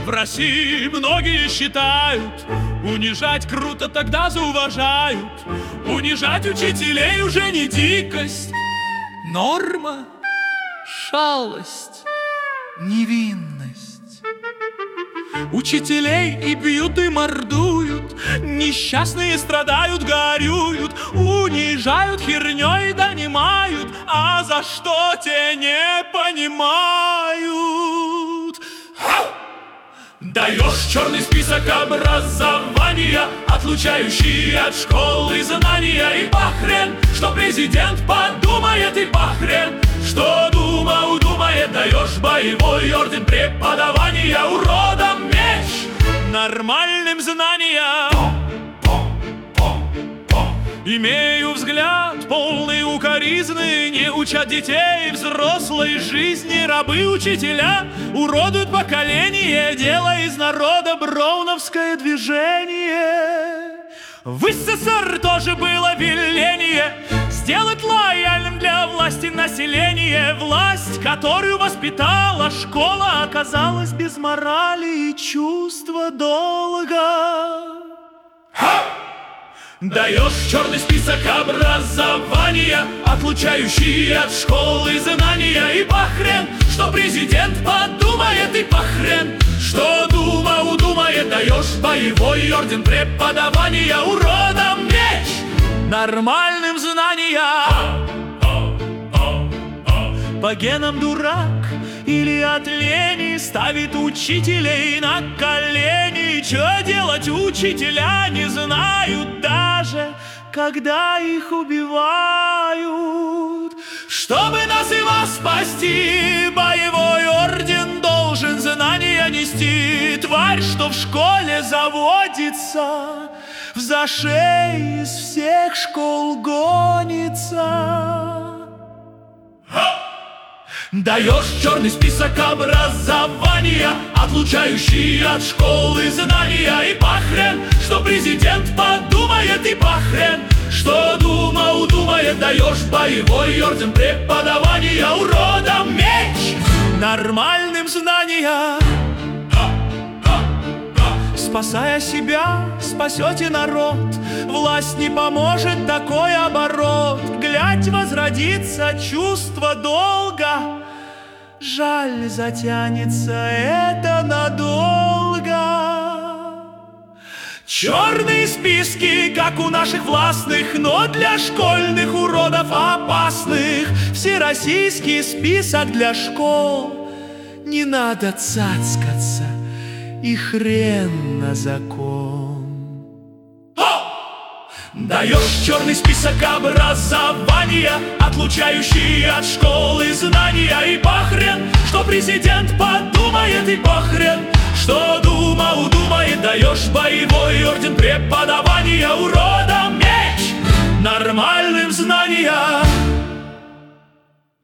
В России многие считают, унижать круто, тогда зауважают. Унижать учителей уже не дикость, норма, шалость, невинность. Учителей и бьют, и мордуют, несчастные страдают, горюют, унижают, херней донимают, а за что те не понимают. Даешь черный список образования, отлучающий от школы знания. И похрен, что президент подумает, и похрен, что дума удумает. Даешь боевой орден преподавания, уродам меч, нормальным знания. Имею взгляд полный укоризны, не учат детей взрослой жизни. Рабы-учителя уродуют поколение, делая из народа броуновское движение. В СССР тоже было веление сделать лояльным для власти население. Власть, которую воспитала школа, оказалась без морали и чувства долга. Даешь черный список образования, отлучающий от школы знания. И похрен, что президент подумает, и похрен, что дума удумает. Даешь боевой орден преподавания, уродам меч, нормальным знания. По генам дурак или от лени ставит учителей на колени. Чё делать учителя не знают даже, когда их убивают. Чтобы нас и вас спасти, боевой орден должен знания нести. Тварь, что в школе заводится, в зашей из всех школ гонится. Даешь черный список образования, отлучающий от школы знания. И похрен, что президент подумает, и похрен, что дума удумает. Даешь боевой орден преподавания, уродам меч, нормальным знания. Спасая себя, спасете народ. Власть не поможет такой оборот. Глядь, возродится чувство долга. Жаль, затянется это надолго. Черные списки, как у наших властных, но для школьных уродов опасных. Всероссийский список для школ. Не надо цацкаться, и хрен на закон. Даешь черный список образования, отлучающий от школы знания. И похрен, что президент подумает, и похрен, что дума удумает. Даешь боевой орден преподавания, уродам меч, нормальным знания.